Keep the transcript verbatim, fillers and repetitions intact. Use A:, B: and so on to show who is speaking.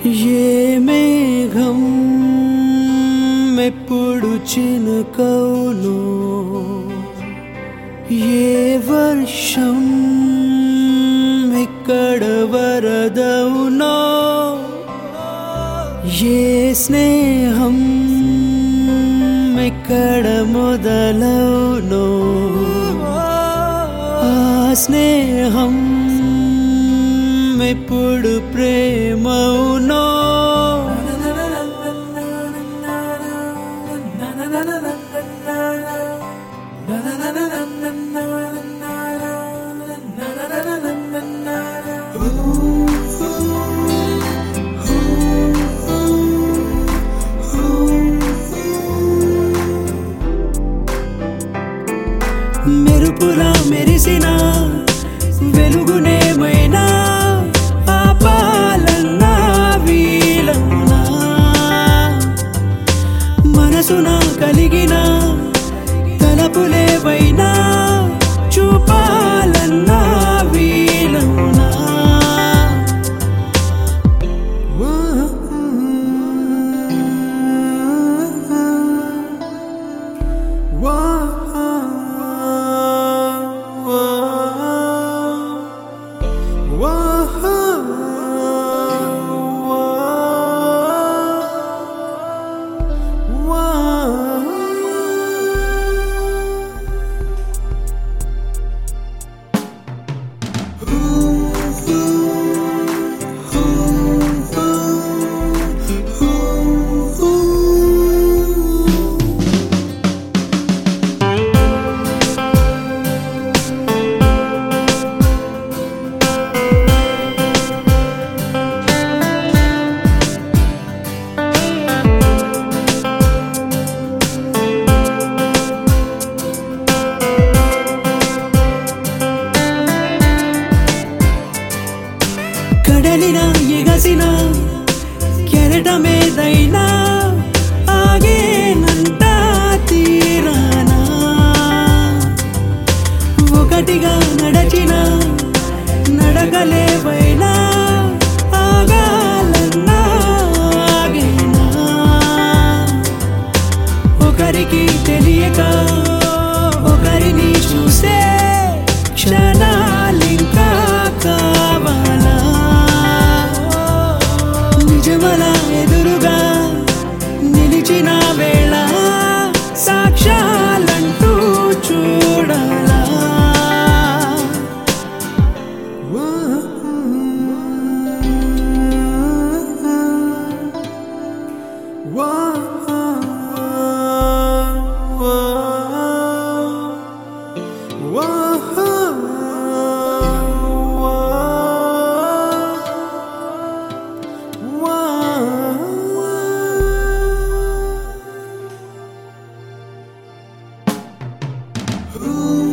A: ఏ మేఘం ఎప్పుడు చినుకవునో, ఏ వర్షం ఎక్కడ వరదవునో, ఏ స్నేహం ఎక్కడ మొదలవునో, ఆ స్నేహం ఎప్పుడు ప్రేమవునో. మెరుపులా మెరిసిన వెలుగునేమైనా ఆపాలన్నా వీలన్నా, మనసున కలిగిన తలపులేవైనా చూపాలన్నా వీలన్నా. కడలిన ఎగసిన కెరటమేదైనా ఆగేనంట తీరానా, ఒకటిగా నడచిన నడకలేవైనా ఆగాలన్నా ఆగేనా. ఒకరికి తెలియక ఒకరిని చూసే క్షణాలింకా కావాలా, నిజమల ఎదురుగా నిలిచిన వేళ సాక్ష్యాలంటూ చూడాలా. Ooh.